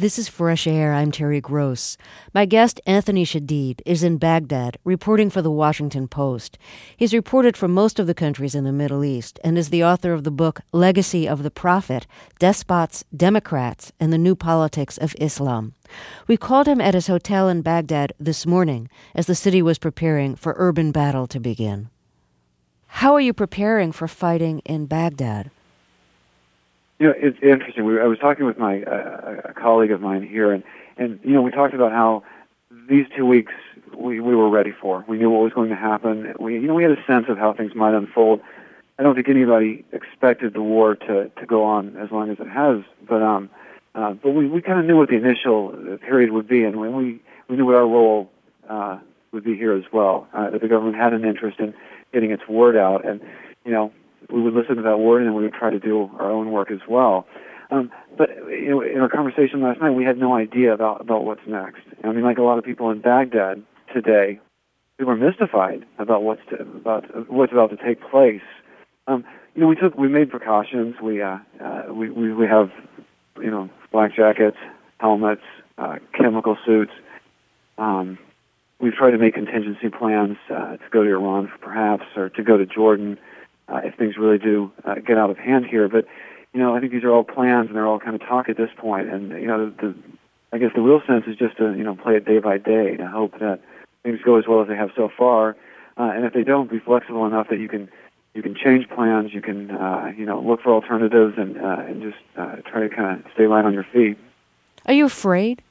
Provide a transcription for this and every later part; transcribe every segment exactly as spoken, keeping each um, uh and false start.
This is Fresh Air. I'm Terry Gross. My guest, Anthony Shadid, is in Baghdad, reporting for The Washington Post. He's reported from most of the countries in the Middle East and is the author of the book Legacy of the Prophet, Despots, Democrats, and the New Politics of Islam. We called him at his hotel in Baghdad this morning as the city was preparing for urban battle to begin. How are you preparing for fighting in Baghdad? You know, it's interesting. We, I was talking with my uh, a colleague of mine here, and, and you know, we talked about how these two weeks we, we were ready for. We knew what was going to happen. We, you know, we had a sense of how things might unfold. I don't think anybody expected the war to, to go on as long as it has, but um, uh, but we, we kind of knew what the initial period would be, and when we we knew what our role uh, would be here as well. Uh, that the government had an interest in getting its word out, and you know. We would listen to that word, and we would try to do our own work as well. Um, but you know, in our conversation last night, we had no idea about, about what's next. I mean, like a lot of people in Baghdad today, we were mystified about what's to, about what's about to take place. Um, you know, we took we made precautions. We uh, uh, we, we we have you know black jackets, helmets, uh, chemical suits. Um, we've tried to make contingency plans uh, to go to Iran, perhaps, or to go to Jordan. Uh, if things really do uh, get out of hand here. But, you know, I think these are all plans, and they're all kind of talk at this point. And, you know, the, the, I guess the real sense is just to, you know, play it day by day to hope that things go as well as they have so far. Uh, and if they don't, be flexible enough that you can you can change plans, you can, uh, you know, look for alternatives and, uh, and just uh, try to kind of stay light on your feet. Are you afraid?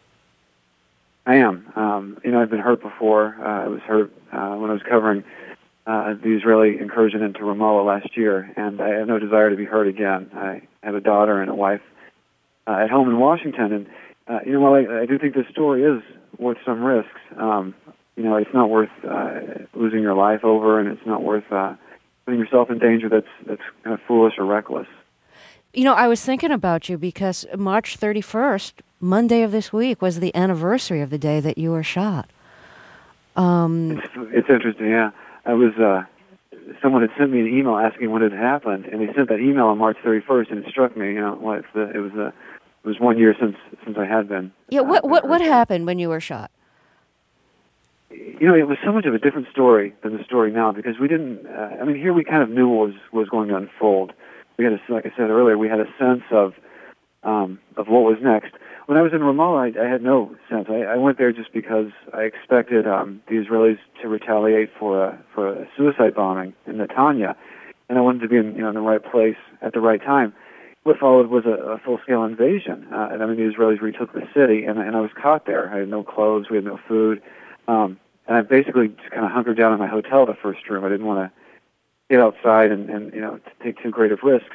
I am. Um, you know, I've been hurt before. Uh, I was hurt uh, when I was covering Uh, the Israeli incursion into Ramallah last year, and I have no desire to be hurt again. I have a daughter and a wife uh, at home in Washington, and uh, you know, while I, I do think this story is worth some risks, um, you know, it's not worth uh, losing your life over, and it's not worth uh, putting yourself in danger that's that's kind of foolish or reckless. You know, I was thinking about you because March thirty-first, Monday of this week, was the anniversary of the day that you were shot. Um, it's, it's interesting, yeah. I was, uh, someone had sent me an email asking what had happened, and they sent that email on March thirty-first, and it struck me, you know, well, it's the, it was uh, it was one year since since I had been. Yeah, what uh, what what happened when you were shot? You know, it was so much of a different story than the story now, because we didn't, uh, I mean, here we kind of knew what was, was going to unfold. We had, a, like I said earlier, we had a sense of um, of what was next. When I was in Ramallah, I, I had no sense. I, I went there just because I expected um, the Israelis to retaliate for a for a suicide bombing in Netanya, and I wanted to be in you know in the right place at the right time. What followed was a, a full-scale invasion, uh, and I mean the Israelis retook the city, and, and I was caught there. I had no clothes, we had no food, um, and I basically just kind of hunkered down in my hotel, the first room. I didn't want to get outside and, and you know take too great of risks.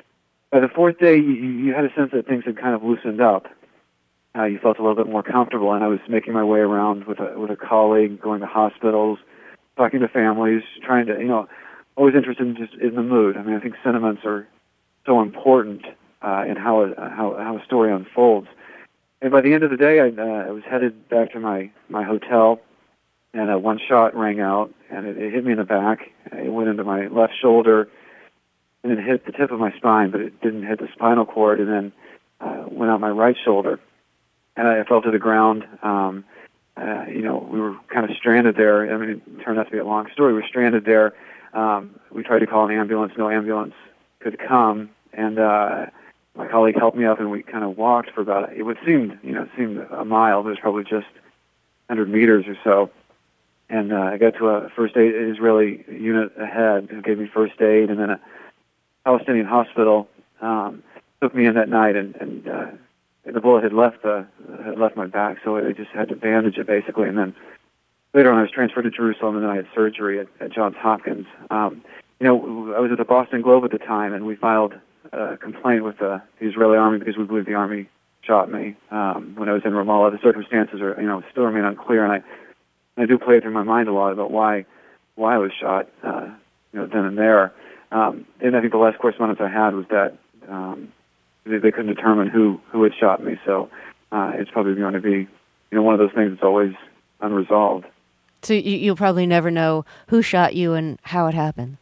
By the fourth day, you, you had a sense that things had kind of loosened up. Uh, you felt a little bit more comfortable, and I was making my way around with a with a colleague, going to hospitals, talking to families, trying to, you know, always interested in just in the mood. I mean, I think sentiments are so important uh, in how a, how how a story unfolds. And by the end of the day, I, uh, I was headed back to my my hotel, and uh, one shot rang out, and it, it hit me in the back. It went into my left shoulder, and it hit the tip of my spine, but it didn't hit the spinal cord, and then uh, went out my right shoulder. And I fell to the ground. Um, uh, you know, we were kind of stranded there. I mean, it turned out to be a long story. We were stranded there. Um, we tried to call an ambulance. No ambulance could come. And uh, my colleague helped me up, and we kind of walked for about, it would seem, you know, it seemed a mile, but it was probably just one hundred meters or so. And uh, I got to a first aid Israeli unit ahead who gave me first aid, and then a Palestinian hospital um, took me in that night, and, and uh, the bullet had left the had left my back, so I just had to bandage it basically. And then later on, I was transferred to Jerusalem, and then I had surgery at, at Johns Hopkins. Um, you know, I was at the Boston Globe at the time, and we filed a complaint with the, the Israeli army because we believe the army shot me um, when I was in Ramallah. The circumstances are, you know, still remain unclear, and I I do play through my mind a lot about why why I was shot, uh, you know, then and there. Um, and I think the last correspondence I had was that. Um, They, they couldn't determine who, who had shot me, so uh, it's probably going to be, you know, one of those things that's always unresolved. So you, you'll probably never know who shot you and how it happened.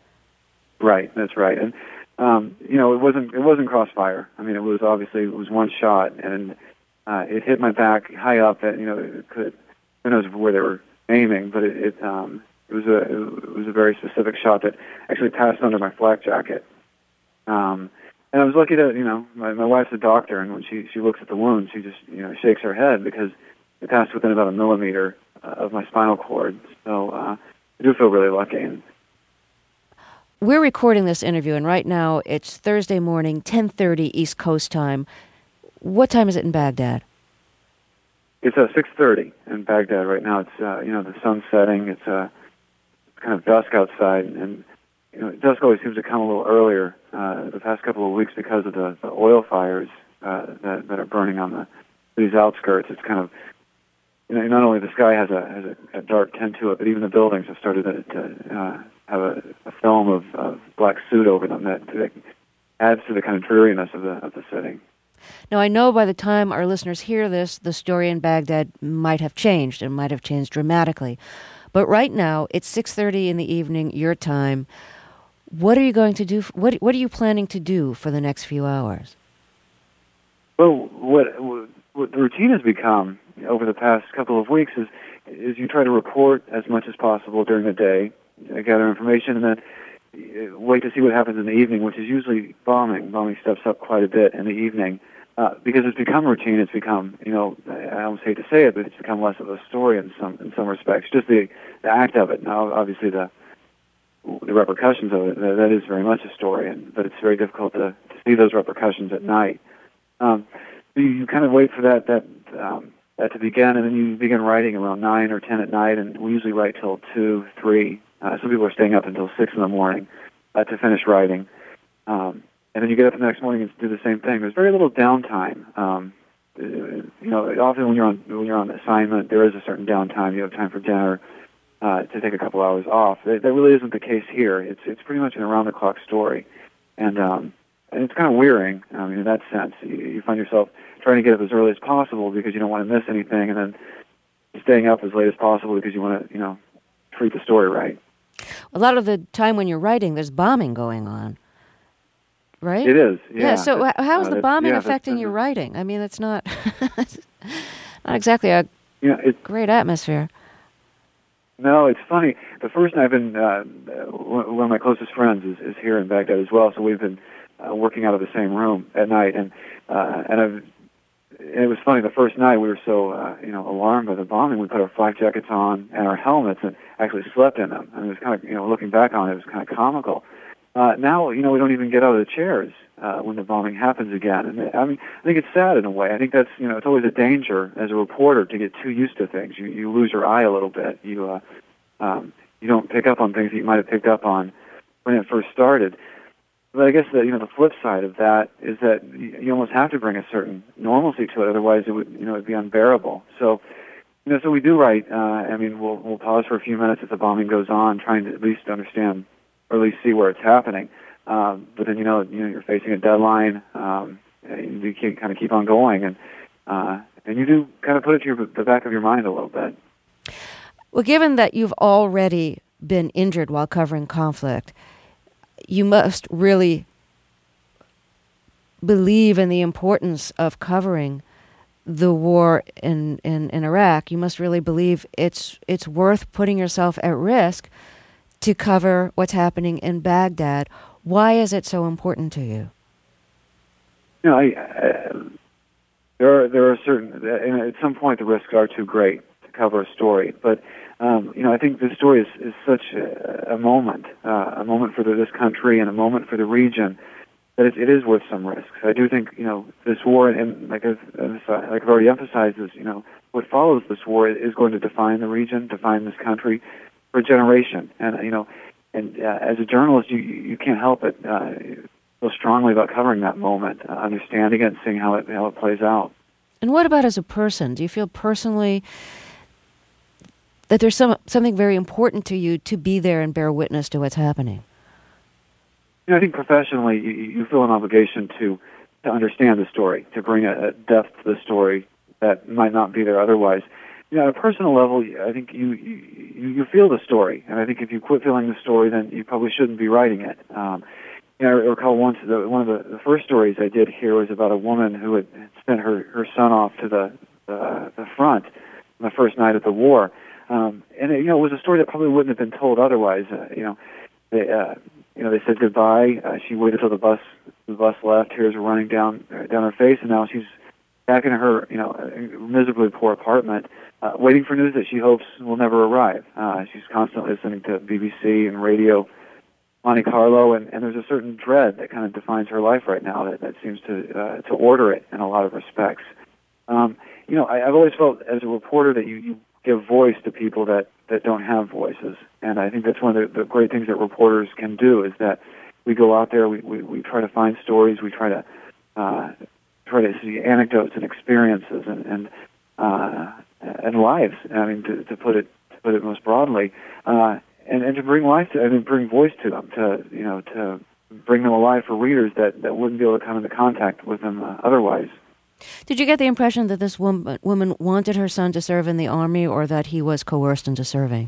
Right, that's right. And um, you know, it wasn't it wasn't crossfire. I mean, it was obviously it was one shot, and uh, it hit my back high up. And you know, it could, who knows where they were aiming, but it it, um, it was a it was a very specific shot that actually passed under my flak jacket. Um, and I was lucky that you know my my wife's a doctor, and when she she looks at the wound, she just you know shakes her head because it passed within about a millimeter uh, of my spinal cord. So uh, I do feel really lucky. And, We're recording this interview, and right now it's Thursday morning, ten thirty East Coast time. What time is it in Baghdad? It's uh, six thirty in Baghdad right now. It's uh, you know the sun's setting. It's uh, kind of dusk outside, and you know dusk always seems to come a little earlier uh, the past couple of weeks because of the, the oil fires uh, that that are burning on the city's outskirts. It's kind of you know not only the sky has a has a, a dark tint to it, but even the buildings have started to, to uh, have a, a film of, of black soot over them that, that adds to the kind of dreariness of the of the city. Now, I know by the time our listeners hear this, the story in Baghdad might have changed and might have changed dramatically. But right now, it's six thirty in the evening, your time. What are you going to do? What What are you planning to do for the next few hours? Well, what, what the routine has become over the past couple of weeks is is you try to report as much as possible during the day, gather information, and then wait to see what happens in the evening, which is usually bombing. Bombing steps up quite a bit in the evening. Uh, because it's become routine, it's become, you know, I almost hate to say it, but it's become less of a story in some in some respects. Just the, the act of it. Now, obviously, the the repercussions of it, that is very much a story, and, but it's very difficult to, to see those repercussions at night. Um, so you, you kind of wait for that that um, that to begin, and then you begin writing around nine or ten at night, and we usually write till two, three. Uh, some people are staying up until six in the morning uh, to finish writing. Um, And then you get up the next morning and do the same thing. There's very little downtime. Um, you know, often when you're on when you're on assignment, there is a certain downtime. You have time for dinner, uh, to take a couple hours off. That, that really isn't the case here. It's it's pretty much an around-the-clock story, and um, and it's kind of wearying. I mean, in that sense, you, you find yourself trying to get up as early as possible because you don't want to miss anything, and then staying up as late as possible because you want to, you know, treat the story right. A lot of the time when you're writing, there's bombing going on. Right? It is, yeah. Yeah, so That's, how is uh, the bombing yeah, affecting that's, your writing? I mean, it's not not exactly a you know, it, great atmosphere. No, it's funny. The first night I've been, uh, one of my closest friends is, is here in Baghdad as well, so we've been uh, working out of the same room at night, and uh, and I've, it was funny. The first night we were so, uh, you know, alarmed by the bombing, we put our flak jackets on and our helmets and actually slept in them. And it was kind of, you know, looking back on it, it was kind of comical. Uh, now, you know, we don't even get out of the chairs uh, when the bombing happens again. And I mean, I think it's sad in a way. I think that's, you know, it's always a danger as a reporter to get too used to things. You you lose your eye a little bit. You uh, um, you don't pick up on things that you might have picked up on when it first started. But I guess the you know the flip side of that is that you almost have to bring a certain normalcy to it, otherwise it would you know it'd be unbearable. So. You know, so we do write. Uh, I mean, we'll we'll pause for a few minutes if the bombing goes on, trying to at least understand or at least see where it's happening. Um, but then, you know, you know, you're facing a deadline. Um, you can kind of keep on going, and uh, and you do kind of put it to your, the back of your mind a little bit. Well, given that you've already been injured while covering conflict, you must really believe in the importance of covering the war in, in, in Iraq. You must really believe it's it's worth putting yourself at risk to cover what's happening in Baghdad. Why is it so important to you? You know, I, uh, there are there are certain, and at some point the risks are too great to cover a story. But um, you know, I think this story is, is such a, a moment, uh, a moment for the, this country and a moment for the region, that it, it is worth some risks. I do think, you know, this war, and like I've, like I've already emphasized, is, you know, what follows this war is going to define the region, define this country for a generation. And, you know, and uh, as a journalist, you you can't help but uh, feel strongly about covering that moment, uh, understanding it, and seeing how it how it plays out. And what about as a person? Do you feel personally that there's some something very important to you to be there and bear witness to what's happening? You know, I think professionally, you, you feel an obligation to to understand the story, to bring a, a depth to the story that might not be there otherwise. You know, at a personal level, I think you, you you feel the story, and I think if you quit feeling the story, then you probably shouldn't be writing it. Um, You know, I recall once the, one of the, the first stories I did here was about a woman who had sent her, her son off to the the, the front on the first night of the war, um, and it, you know it was a story that probably wouldn't have been told otherwise. Uh, you know, they uh, you know they said goodbye. Uh, she waited till the bus the bus left. Tears were running down uh, down her face, and now she's back in her you know miserably poor apartment, uh, waiting for news that she hopes will never arrive. Uh, she's constantly listening to B B C and radio. Monte Carlo, and, and there's a certain dread that kind of defines her life right now that, that seems to uh, to order it in a lot of respects. Um, you know, I, I've always felt as a reporter that you, you give voice to people that, that don't have voices, and I think that's one of the, the great things that reporters can do is that we go out there, we, we, we try to find stories, we try to uh, try to see anecdotes and experiences and and, uh, and lives. I mean, to, to put it to put it most broadly. Uh, And, and to bring life to, I mean, bring voice to them, to you know, to bring them alive for readers that, that wouldn't be able to come into contact with them uh, otherwise. Did you get the impression that this woman, woman wanted her son to serve in the army, or that he was coerced into serving?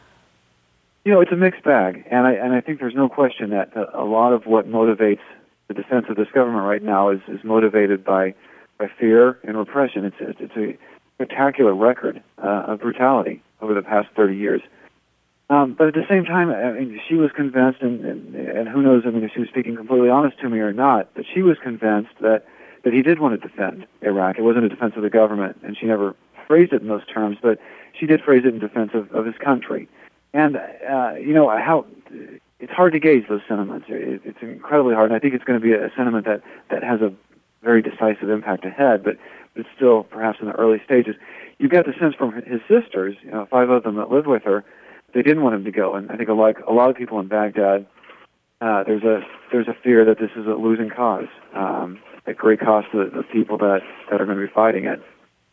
You know, it's a mixed bag, and I and I think there's no question that a lot of what motivates the defense of this government right now is, is motivated by by fear and repression. It's it's, it's a spectacular record uh, of brutality over the past thirty years. Um, but at the same time, I mean, she was convinced, and, and, and who knows, I mean, if she was speaking completely honest to me or not, but she was convinced that, that he did want to defend Iraq. It wasn't a defense of the government, and she never phrased it in those terms, but she did phrase it in defense of, of his country. And, uh, you know, how it's hard to gauge those sentiments. It, it's incredibly hard, and I think it's going to be a sentiment that, that has a very decisive impact ahead, but, but it's still perhaps in the early stages. You got the sense from his sisters, you know, five of them that lived with her, they didn't want him to go, and I think like a lot of people in Baghdad, uh, there's a there's a fear that this is a losing cause, um, at great cost to the, the people that, that are going to be fighting it.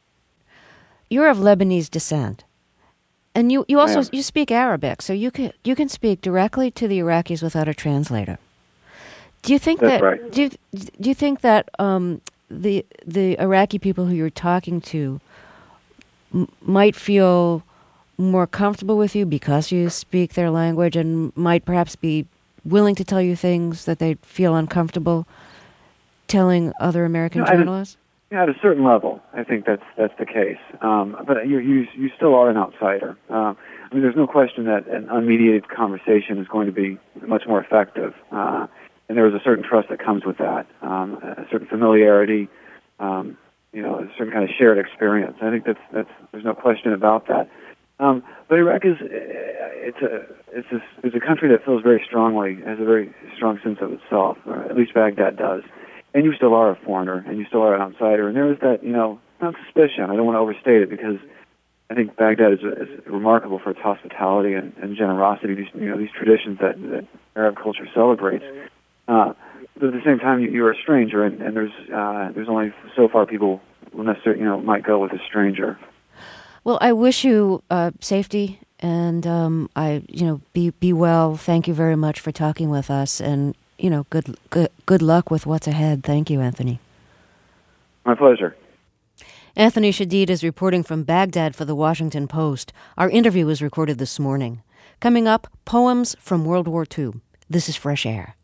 You're of Lebanese descent, and you, you also you speak Arabic, so you can you can speak directly to the Iraqis without a translator. Do you think That's that right. do you, do you think that um, the the Iraqi people who you're talking to m- might feel more comfortable with you because you speak their language, and might perhaps be willing to tell you things that they feel uncomfortable telling other American No, journalists? At a, yeah, at a certain level, I think that's that's the case. Um, but you you you still are an outsider. Uh, I mean, there's no question that an unmediated conversation is going to be much more effective, uh, and there is a certain trust that comes with that, um, a certain familiarity, um, you know, a certain kind of shared experience. I think that's that's there's no question about that. Um, but Iraq is it's a it's a, it's a country that feels very strongly, has a very strong sense of itself, or at least Baghdad does. And you still are a foreigner, and you still are an outsider. And there is that, you know, not suspicion. I don't want to overstate it, because I think Baghdad is, is remarkable for its hospitality and, and generosity. These you know these traditions that, that Arab culture celebrates. Uh, but at the same time, you, you're a stranger, and, and there's uh, there's only so far people will necessarily you know might go with a stranger. Well, I wish you uh, safety, and um, I, you know, be be well. Thank you very much for talking with us, and you know, good good good luck with what's ahead. Thank you, Anthony. My pleasure. Anthony Shadid is reporting from Baghdad for the Washington Post. Our interview was recorded this morning. Coming up, poems from World War Two. This is Fresh Air.